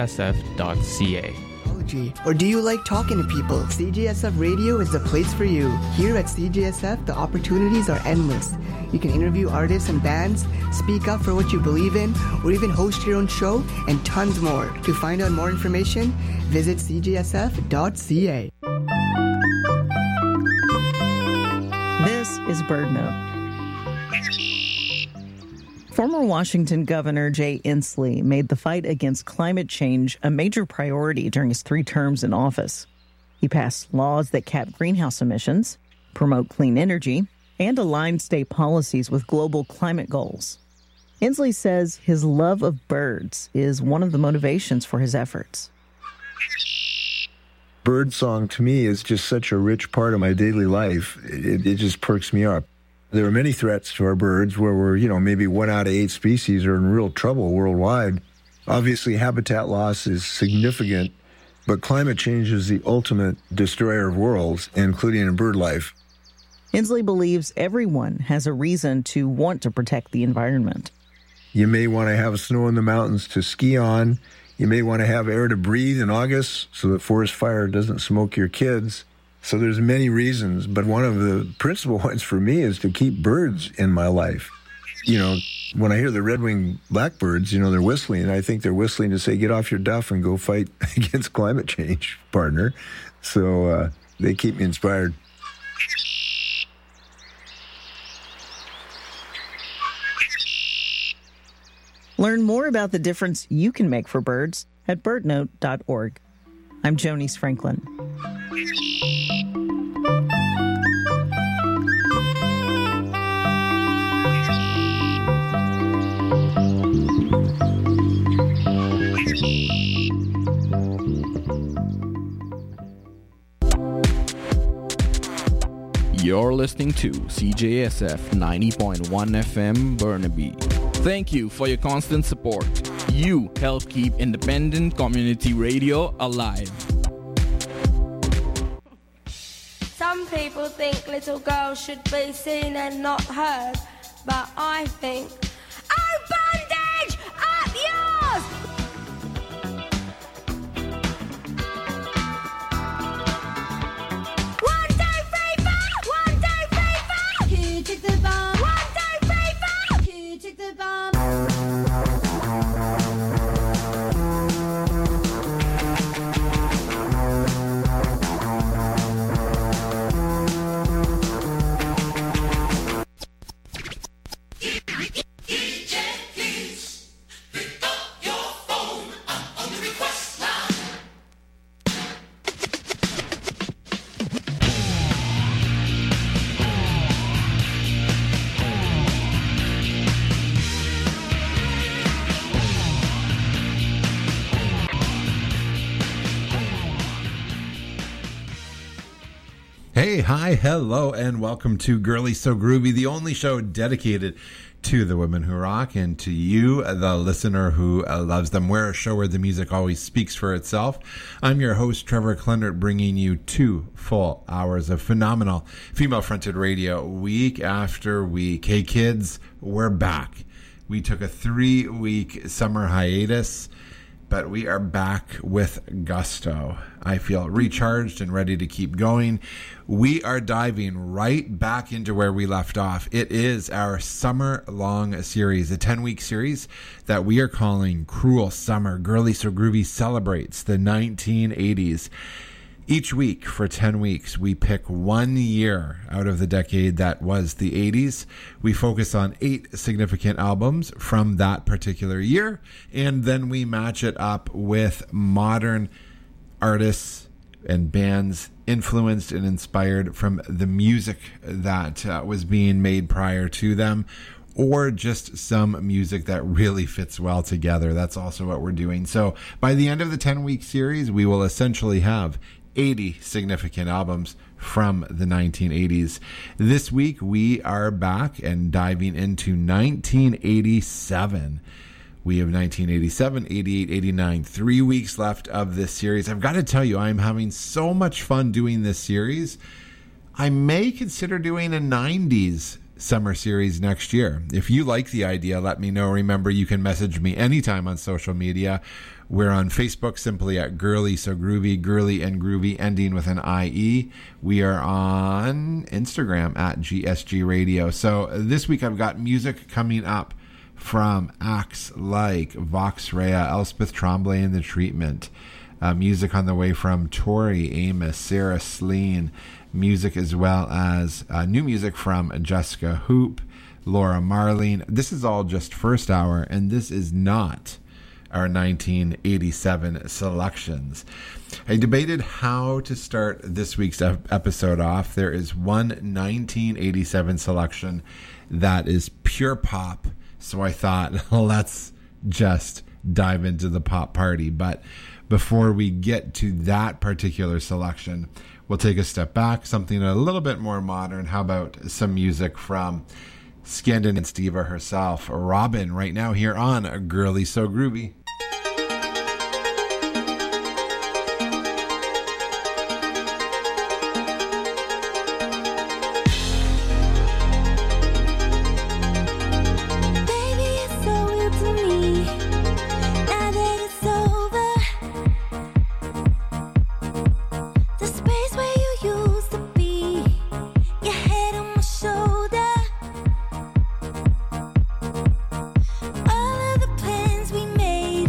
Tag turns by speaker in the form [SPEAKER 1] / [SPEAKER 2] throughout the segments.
[SPEAKER 1] cgsf.ca.
[SPEAKER 2] Or do you like talking to people? CJSF Radio is the place for you. Here at CJSF, the opportunities are endless. You can interview artists and bands, speak up for what you believe in, or even host your own show, and tons more. To find out more information, visit cjsf.ca.
[SPEAKER 3] This is Bird Note. Former Washington Governor Jay Inslee made the fight against climate change a major priority during his 3 terms in office. He passed laws that cap greenhouse emissions, promote clean energy, and align state policies with global climate goals. Inslee says his love of birds is one of the motivations for his efforts.
[SPEAKER 4] Birdsong to me is just such a rich part of my daily life. It just perks me up. There are many threats to our birds where we're, maybe 1 out of 8 species are in real trouble worldwide. Obviously, habitat loss is significant, but climate change is the ultimate destroyer of worlds, including in bird life.
[SPEAKER 3] Inslee believes everyone has a reason to want to protect the environment.
[SPEAKER 4] You may want to have snow in the mountains to ski on. You may want to have air to breathe in August so that forest fire doesn't smoke your kids. So there's many reasons, but one of the principal ones for me is to keep birds in my life. When I hear the red-winged blackbirds, they're whistling. I think they're whistling to say, get off your duff and go fight against climate change, partner. So they keep me inspired.
[SPEAKER 3] Learn more about the difference you can make for birds at birdnote.org. I'm Jonice Franklin.
[SPEAKER 1] You're listening to CJSF 90.1 FM Burnaby. Thank you for your constant support. You help keep independent community radio alive.
[SPEAKER 5] Some people think little girls should be seen and not heard, but I think, oh, bondage, up yours!
[SPEAKER 6] Hey, hi, hello, and welcome to Girly So Groovy, the only show dedicated to the women who rock and to you, the listener who loves them. We're a show where the music always speaks for itself. I'm your host, Trevor Klendert, bringing you 2 full hours of phenomenal female-fronted radio week after week. Hey, kids, we're back. We took a 3-week summer hiatus, but we are back with gusto. I feel recharged and ready to keep going. We are diving right back into where we left off. It is our summer-long series, a 10-week series that we are calling Cruel Summer. Girly So Groovy celebrates the 1980s. Each week for 10 weeks, we pick 1 year out of the decade that was the 80s. We focus on 8 significant albums from that particular year, and then we match it up with modern artists and bands influenced and inspired from the music that was being made prior to them, or just some music that really fits well together. That's also what we're doing. So by the end of the 10-week series, we will essentially have 80 significant albums from the 1980s. This week, we are back and diving into 1987. We have 1987, 88, 89, 3 weeks left of this series. I've got to tell you, I'm having so much fun doing this series. I may consider doing a 90s summer series next year. If you like the idea, let me know. Remember, you can message me anytime on social media. We're on Facebook simply at Girly So Groovy, Girly and Groovy ending with an IE. We are on Instagram at GSG Radio. So this week I've got music coming up from acts like Vox Rea, Elspeth Tremblay and the Treatment. Music on the way from Tori Amos, Sarah Sleen. Music as well as new music from Jessica Hoop, Laura Marling. This is all just first hour, and this is not our 1987 selections. I debated how to start this week's episode off. There is one 1987 selection that is pure pop, so I thought, let's just dive into the pop party. But before we get to that particular selection, we'll take a step back, something a little bit more modern. How about some music from Scandinavian Stiva herself, Robin, right now here on Girly So Groovy.
[SPEAKER 7] All of the plans we made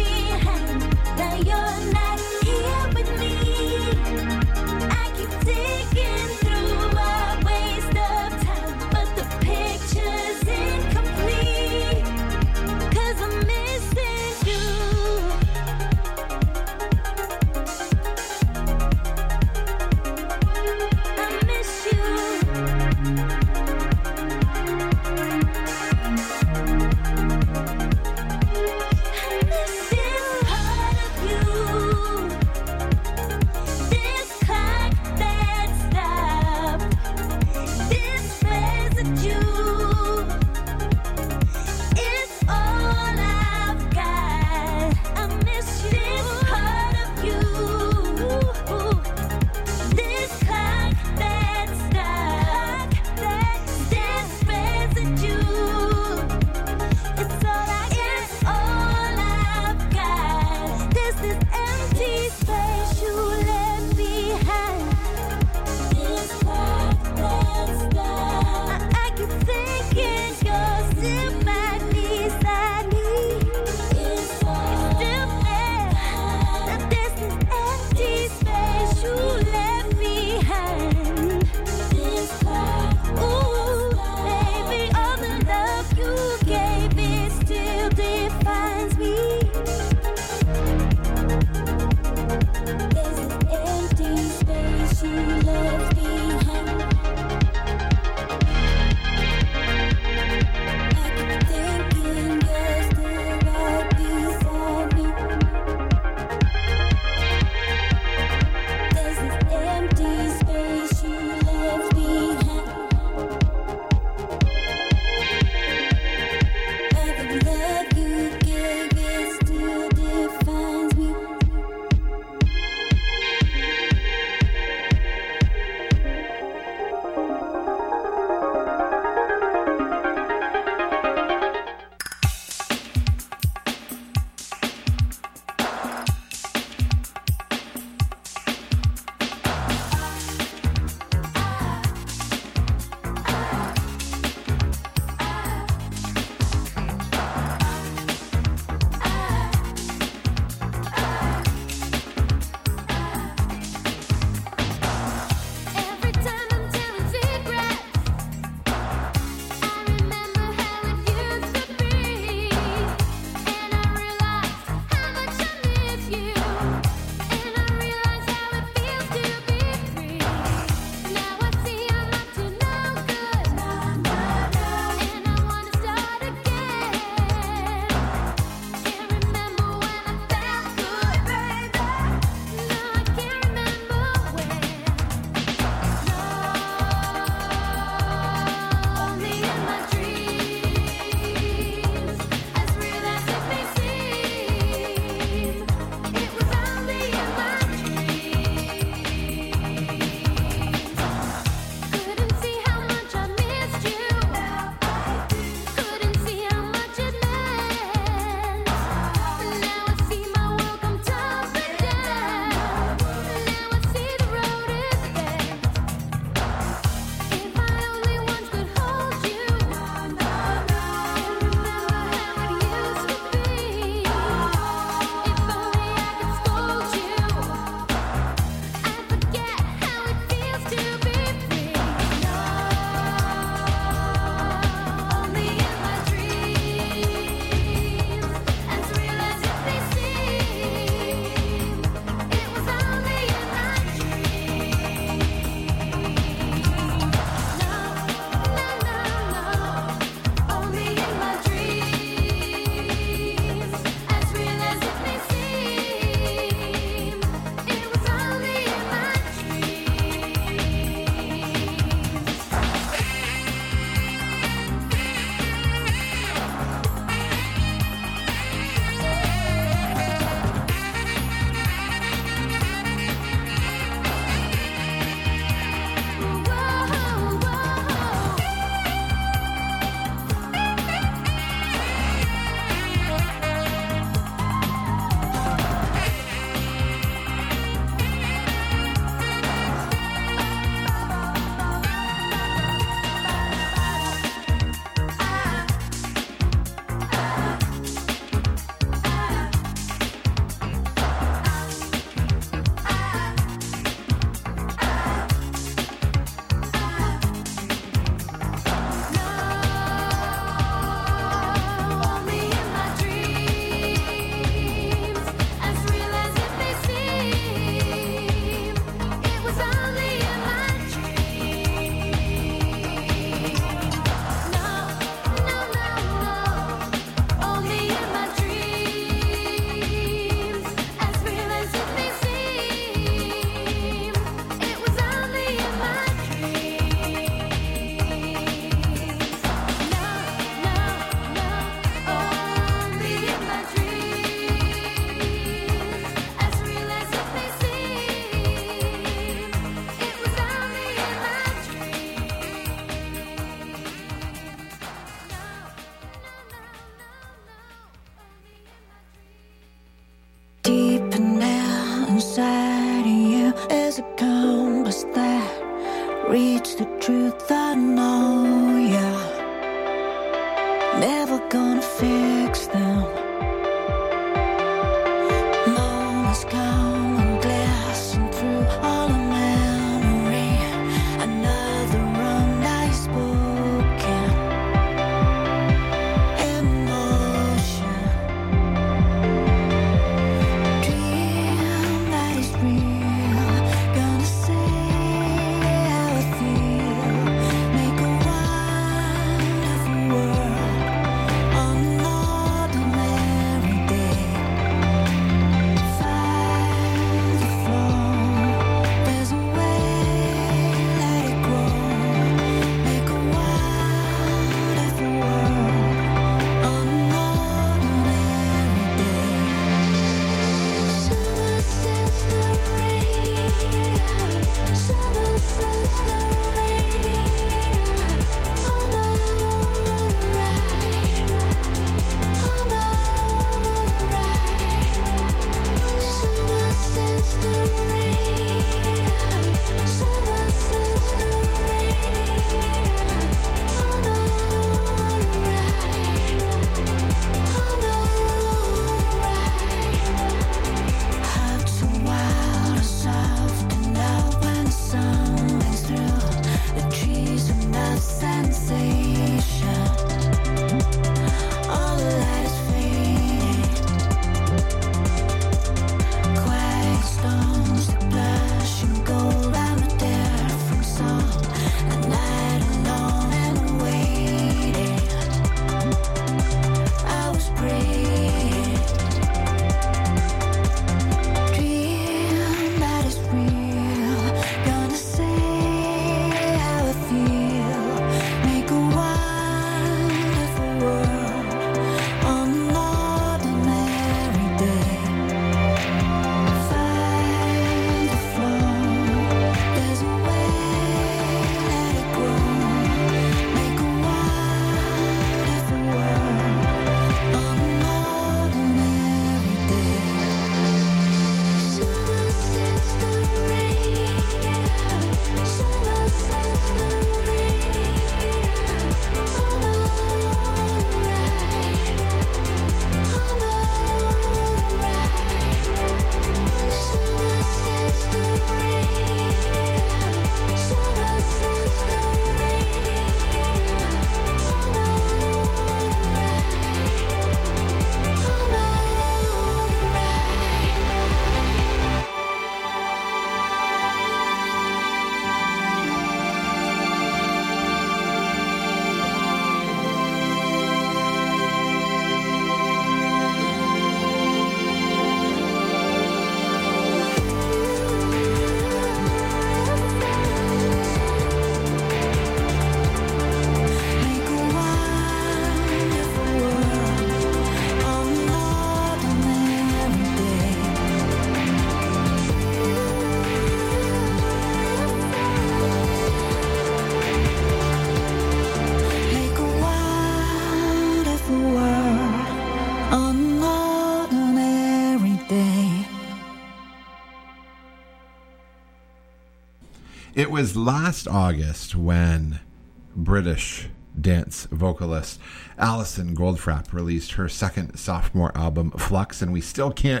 [SPEAKER 6] It was last August when British dance vocalist Alison Goldfrapp released her second sophomore album, Flux, and we still can't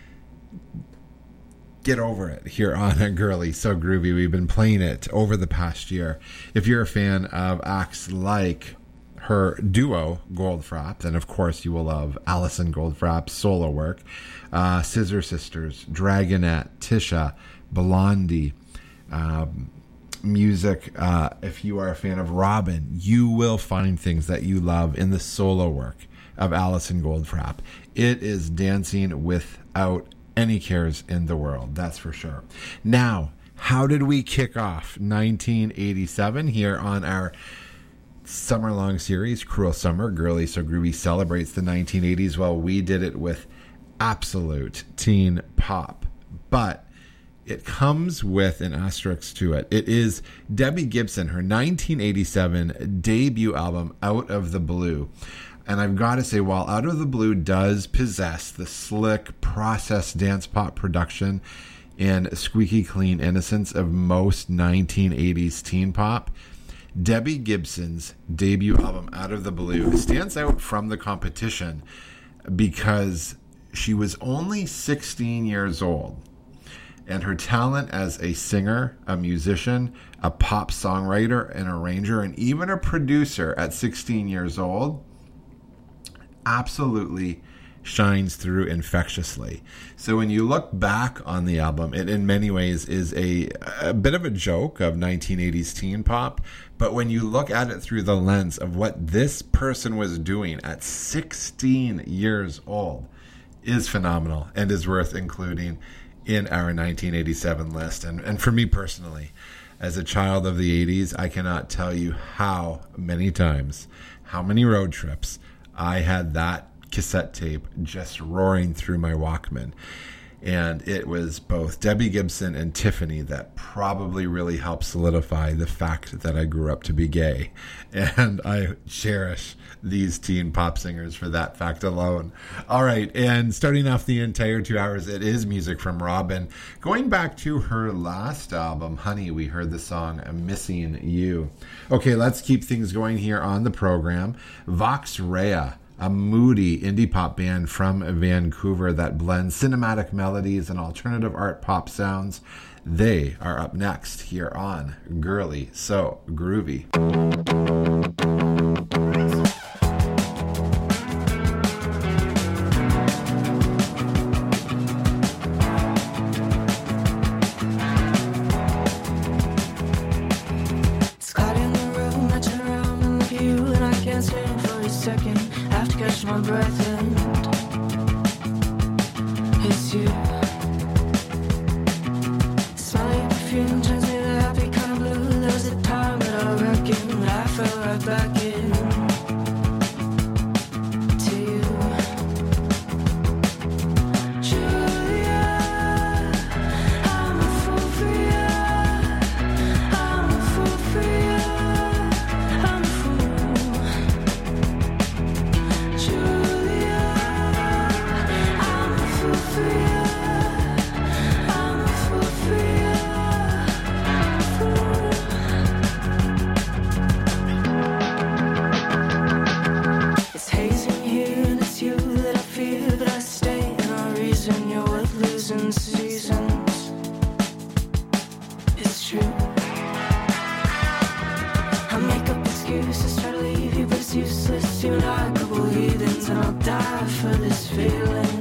[SPEAKER 6] get over it here on A Girly So Groovy. We've been playing it over the past year. If you're a fan of acts like her duo, Goldfrapp, then of course you will love Alison Goldfrapp's solo work. Scissor Sisters, Dragonette, Tisha, Blondie, music. If you are a fan of Robin, you will find things that you love in the solo work of Alison Goldfrapp. It is dancing without any cares in the world, that's for sure. Now, how did we kick off 1987 here on our summer-long series, Cruel Summer? Girly So Groovy celebrates the 1980s. Well, we did it with absolute teen pop, but it comes with an asterisk to it. It is Debbie Gibson, her 1987 debut album, Out of the Blue. And I've got to say, while Out of the Blue does possess the slick, processed dance pop production and squeaky clean innocence of most 1980s teen pop, Debbie Gibson's debut album, Out of the Blue, stands out from the competition because she was only 16 years old. And her talent as a singer, a musician, a pop songwriter, an arranger, and even a producer at 16 years old absolutely shines through infectiously. So when you look back on the album, it in many ways is a bit of a joke of 1980s teen pop. But when you look at it through the lens of what this person was doing at 16 years old, is phenomenal and is worth including in our 1987 list. And for me personally, as a child of the 80s, I cannot tell you how many times, how many road trips I had that cassette tape just roaring through my Walkman. And it was both Debbie Gibson and Tiffany that probably really helped solidify the fact that I grew up to be gay. And I cherish these teen pop singers for that fact alone. All right, and starting off the entire 2 hours, it is music from Robin. Going back to her last album, Honey, we heard the song Missing You. Okay, let's keep things going here on the program. Vox Rea, a moody indie pop band from Vancouver that blends cinematic melodies and alternative art pop sounds. They are up next here on Girly So Groovy.
[SPEAKER 7] My breath and it's you. Smelling perfume turns me to happy kind of blue. There was a time that I reckon I fell right back in to you. Julia, I'm a fool for you. I'm a fool for you. I'm a fool. Julia, I'm a fool for you. I'm a fool for you. It's hazing here and it's you that I feel, but I stay and I reason you're worth losing seasons. It's true. I make up excuses, try to leave you, but it's useless. You and I, a couple heathens, and I'll die for this feeling.